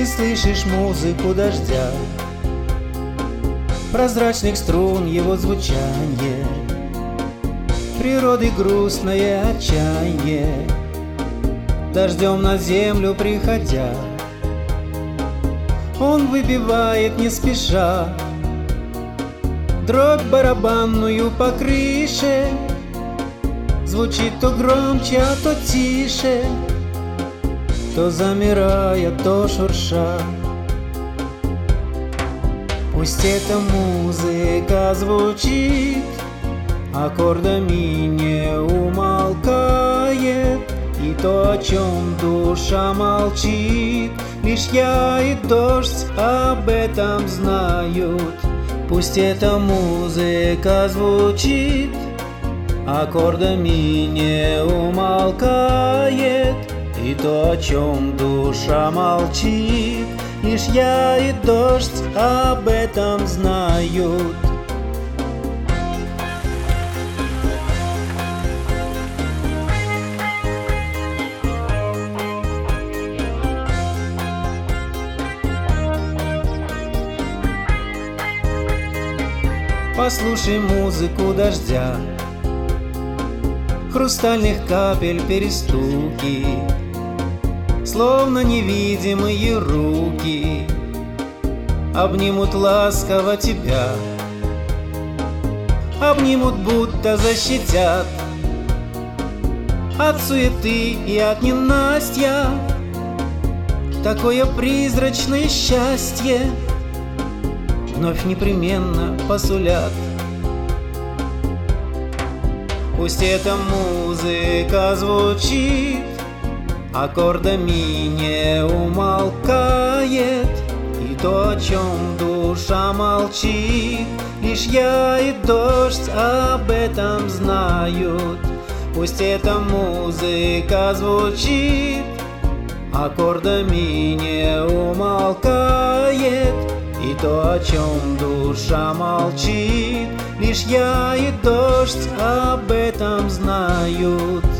слышишь музыку дождя, прозрачных струн его звучанье, природы грустное отчаяние, дождем на землю приходя. Он выбивает не спеша дробь барабанную по крыше, звучит то громче, а то тише, то замирая, то шурша. Пусть эта музыка звучит, аккордами не умолкает, и то, о чем душа молчит, лишь я и дождь об этом знают. Пусть эта музыка звучит, аккордами не умолкает, и то, о чем душа молчит, лишь я и дождь об этом знают. Послушай музыку дождя, хрустальных капель перестуки, словно невидимые руки обнимут ласково тебя, обнимут, будто защитят от суеты и от ненастья. Такое призрачное счастье вновь непременно посулят. Пусть эта музыка звучит, аккордами не умолкает, и то, о чем душа молчит, лишь я и дождь об этом знают. Пусть эта музыка звучит, аккордами не умолкает, и то, о чем душа молчит, лишь я и дождь об этом знают.